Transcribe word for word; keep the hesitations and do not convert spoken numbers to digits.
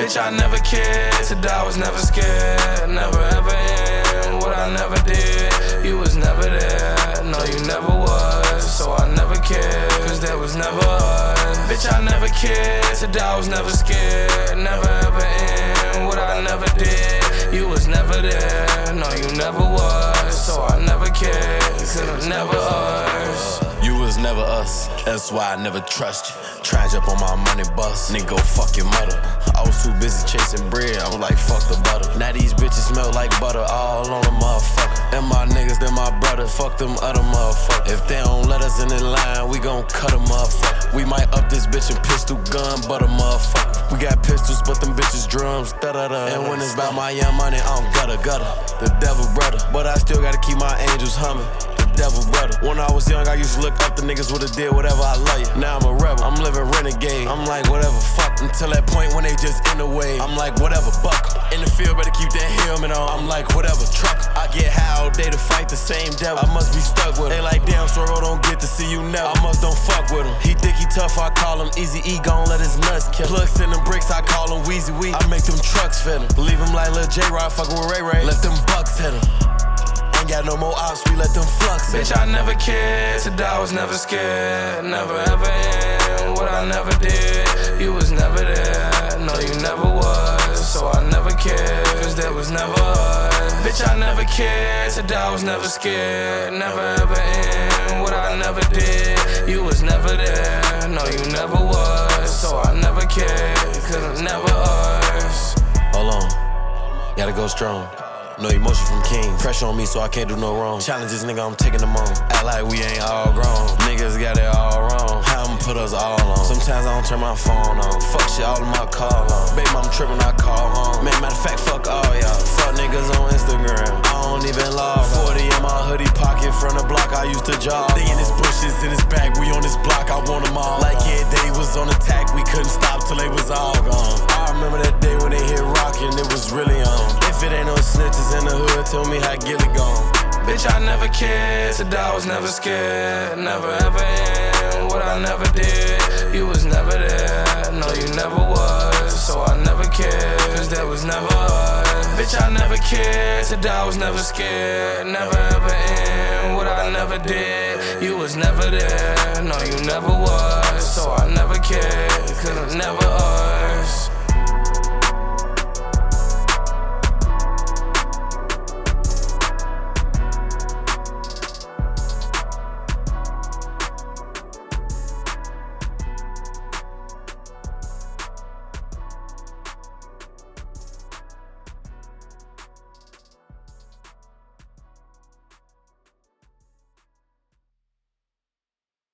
Bitch, I never cared, to die was never scared. Never ever in what I never did. You was never there, no you never was. So I never cared, cause there was never us. Bitch, I never cared, to die was never scared. Never ever in what I never did. You was never there, no you never was. So I never cared, cause it was never us. You was never us, that's why I never trust you. Try and jump on my money bus, nigga go fuck your mother. I was too busy chasing bread, I was like fuck the butter. Now these bitches smell like butter all on the motherfucker. And my niggas, they're my brothers, fuck them other motherfuckers. If they don't let us in the line, we gon' cut a motherfucker. We might up this bitch and pistol gun, but a motherfucker. We got pistols, but them bitches drums, da da da. And when it's about my young money, I'm gutter gutter. The devil brother, but I still gotta keep my angels humming. Devil brother. When I was young, I used to look up to niggas would've did whatever I love you. Now I'm a rebel, I'm living renegade. I'm like whatever, fuck. Until that point when they just in the way. I'm like whatever, buck. In the field, better keep that helmet on. I'm like whatever, truck. I get high all day to fight the same devil. I must be stuck with him. They like damn, Sorro don't get to see you never. I must don't fuck with him. He think he tough, I call him Easy E. Gon' let his nuts kill. Plugs in them bricks, I call him Weezy Wee. I make them trucks fit him. Leave him like Lil J-Rod fucking with Ray Ray. Let them bucks hit him. Ain't got no more ops, we let them flux. Bitch, I never cared, to die was never scared. Never ever in what I never did. You was never there, no you never was. So I never cared, cause there was never us. Bitch, I never cared, to die was never scared. Never ever in what I never did. You was never there, no you never was. So I never cared, cause it was never us. Hold on, gotta go strong. No emotion from King. Pressure on me so I can't do no wrong. Challenges, nigga, I'm taking them on. Act like we ain't all grown. Niggas got it all wrong. How I'ma put us all on? Sometimes I don't turn my phone on. Fuck shit, all of my call on. Baby, I'm tripping, I call home. Man, matter of fact, fuck all y'all. Fuck niggas on Instagram. I don't even log. forty in my hoodie pocket from the block I used to jog. They in his bushes, in his bag, we on this block, I want them all. Like yeah, they was on attack, we couldn't stop till they was all gone. I remember that day when they hit rockin', it was really on. If it ain't no snitches in the hood, tell me how Gilly gone. Bitch, I never cared, to die was never scared. Never ever in what I never did. You was never there, no you never was. So I never cared, cause there was never us. Bitch, I never cared, to die was never scared. Never ever in what I never did. You was never there, no you never was. So I never cared, cause it was never us.